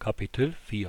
Kapitel 4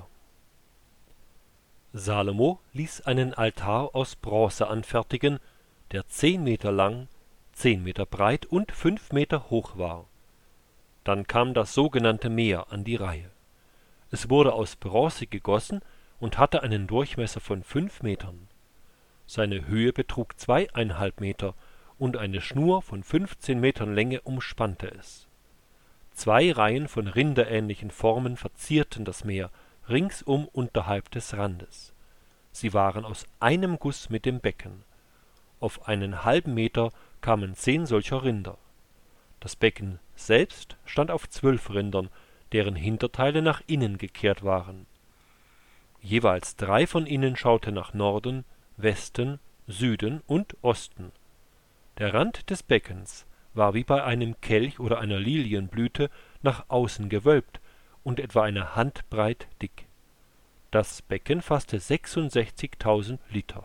Salomo ließ einen Altar aus Bronze anfertigen, der 10 Meter lang, 10 Meter breit und 5 Meter hoch war. Dann kam das sogenannte Meer an die Reihe. Es wurde aus Bronze gegossen und hatte einen Durchmesser von 5 Metern. Seine Höhe betrug 2,5 Meter und eine Schnur von 15 Metern Länge umspannte es. 2 Reihen von rinderähnlichen Formen verzierten das Meer, ringsum unterhalb des Randes. Sie waren aus einem Guss mit dem Becken. Auf einen halben Meter kamen 10 solcher Rinder. Das Becken selbst stand auf 12 Rindern, deren Hinterteile nach innen gekehrt waren. Jeweils 3 von ihnen schauten nach Norden, Westen, Süden und Osten. Der Rand des Beckens war wie bei einem Kelch oder einer Lilienblüte nach außen gewölbt und etwa eine Handbreit dick. Das Becken fasste 66.000 Liter.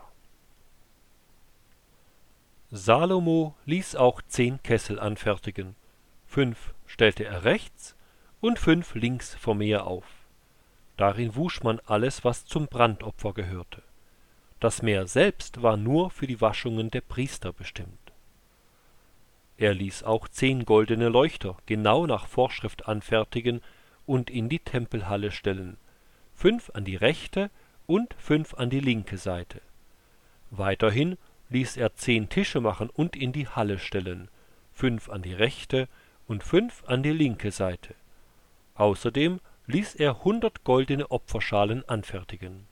Salomo ließ auch 10 Kessel anfertigen. 5 stellte er rechts und 5 links vom Meer auf. Darin wusch man alles, was zum Brandopfer gehörte. Das Meer selbst war nur für die Waschungen der Priester bestimmt. Er ließ auch 10 goldene Leuchter genau nach Vorschrift anfertigen und in die Tempelhalle stellen, 5 an die rechte und 5 an die linke Seite. Weiterhin ließ er 10 Tische machen und in die Halle stellen, 5 an die rechte und 5 an die linke Seite. Außerdem ließ er 100 goldene Opferschalen anfertigen.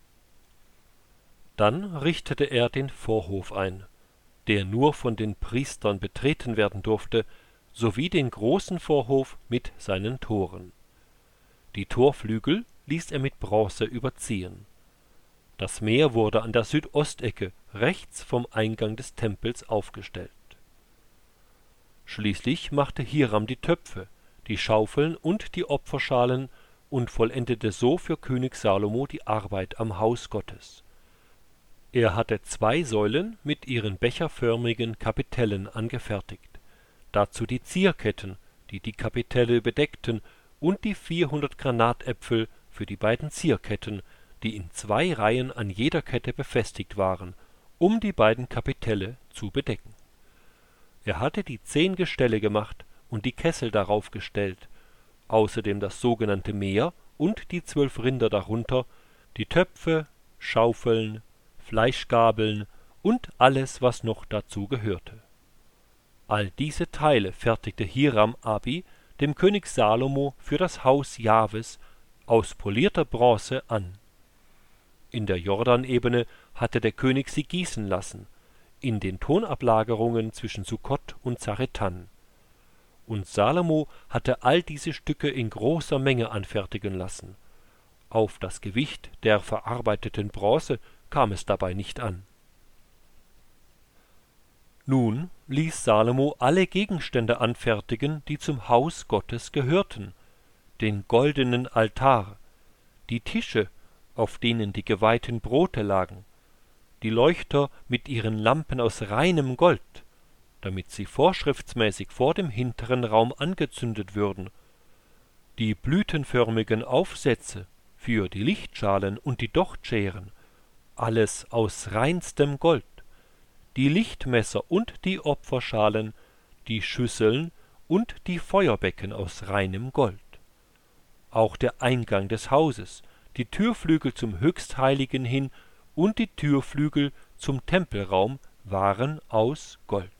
Dann richtete er den Vorhof ein, der nur von den Priestern betreten werden durfte, sowie den großen Vorhof mit seinen Toren. Die Torflügel ließ er mit Bronze überziehen. Das Meer wurde an der Südostecke rechts vom Eingang des Tempels aufgestellt. Schließlich machte Hiram die Töpfe, die Schaufeln und die Opferschalen und vollendete so für König Salomo die Arbeit am Haus Gottes. Er hatte 2 Säulen mit ihren becherförmigen Kapitellen angefertigt, dazu die Zierketten, die die Kapitelle bedeckten, und die 400 Granatäpfel für die beiden Zierketten, die in 2 Reihen an jeder Kette befestigt waren, um die beiden Kapitelle zu bedecken. Er hatte die 10 Gestelle gemacht und die Kessel darauf gestellt, außerdem das sogenannte Meer und die 12 Rinder darunter, die Töpfe, Schaufeln, Fleischgabeln und alles, was noch dazu gehörte. All diese Teile fertigte Hiram-Abi dem König Salomo für das Haus Jahwes aus polierter Bronze an. In der Jordanebene hatte der König sie gießen lassen, in den Tonablagerungen zwischen Sukkot und Zaretan. Und Salomo hatte all diese Stücke in großer Menge anfertigen lassen. Auf das Gewicht der verarbeiteten Bronze kam es dabei nicht an. Nun ließ Salomo alle Gegenstände anfertigen, die zum Haus Gottes gehörten, den goldenen Altar, die Tische, auf denen die geweihten Brote lagen, die Leuchter mit ihren Lampen aus reinem Gold, damit sie vorschriftsmäßig vor dem hinteren Raum angezündet würden, die blütenförmigen Aufsätze für die Lichtschalen und die Dochtscheren, alles aus reinstem Gold, die Lichtmesser und die Opferschalen, die Schüsseln und die Feuerbecken aus reinem Gold. Auch der Eingang des Hauses, die Türflügel zum Höchstheiligen hin und die Türflügel zum Tempelraum waren aus Gold.